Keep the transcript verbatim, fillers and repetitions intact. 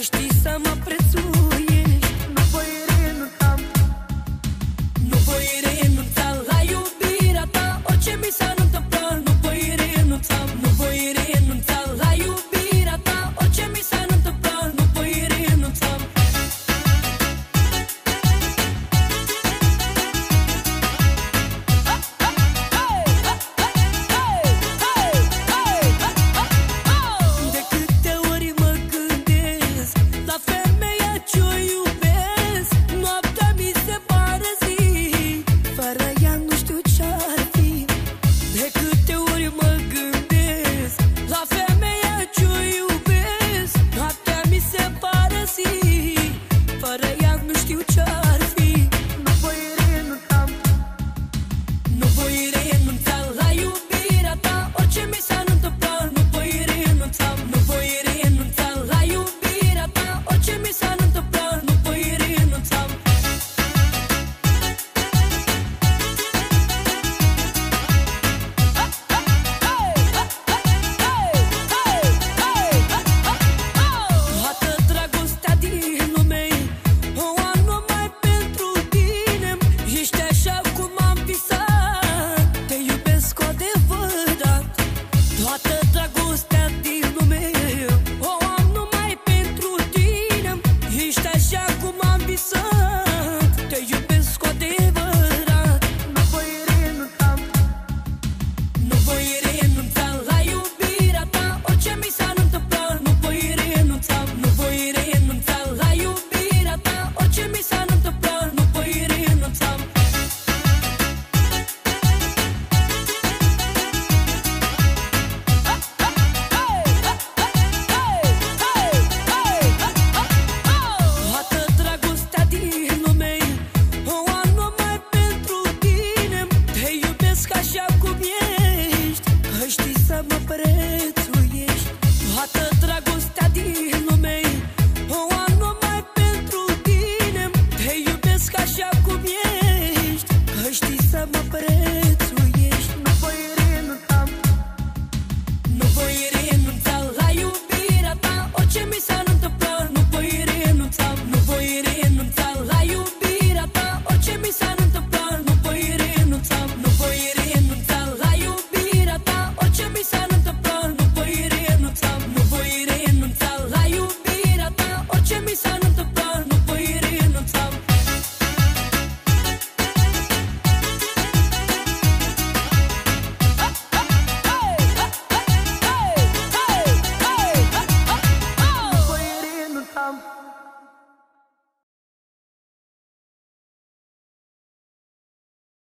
știi să mă prețuiești. Nu voi renunța, nu voi renunța la iubirea ta. Orice mi s-ar întâmpla, nu voi renunța, nu voi renunța la iubirea ta. Orice mi s-ar întâmpla, nu voi renunța. De câte ori mă gândesc la femeia ce-o iubesc, noaptea mi se pare zi, fără ea nu știu ce-ar fi. De câte ori mă gândesc la femeia ce-o iubesc, noaptea mi se pare zi, fără ea nu știu ce-ar fi. Nu voi renunța, nu voi renunța la iubirea ta. Orice mi s-ar întâmpla, nu voi renunța, nu voi renunța la iubirea ta. Orice mi s-ar întâmpla, nu voi renunța. Toată dragostea din lume o am numai pentru tine. Ești așa cum am visat, te iubesc cu adevărat. Toată dragostea din lume o am numai pentru tine. Ești așa cum am visat, te iubesc cu adevărat. Nu voi renunța, nu voi renunța la iubirea ta. Orice mi s-ar întâmpla, nu voi renunța, nu voi renunța la iubirea ta. Orice mi s-ar întâmpla, nu voi renunța. Toată dragostea din lume o am numai pentru tine. Te iubesc așa cum ești, că știi să mă prețuiești. Toată dragostea din lume o am numai pentru tine. Te iubesc așa cum ești, că știi să mă prețuiești. Nu voi renunța, nu voi renunța la iubirea ta. Orice mi s-ar întâmpla, nu voi renunța, nu voi renunța la iubirea ta. Orice mi s-ar întâmpla, nu voi renunța, nu voi renunța la iubirea ta. Orice mi s-ar întâmpla, nu voi renunța, nu voi renunța la iubirea ta. Orice mi s-ar întâmpla, nu voi renunța. Nu voi renunța.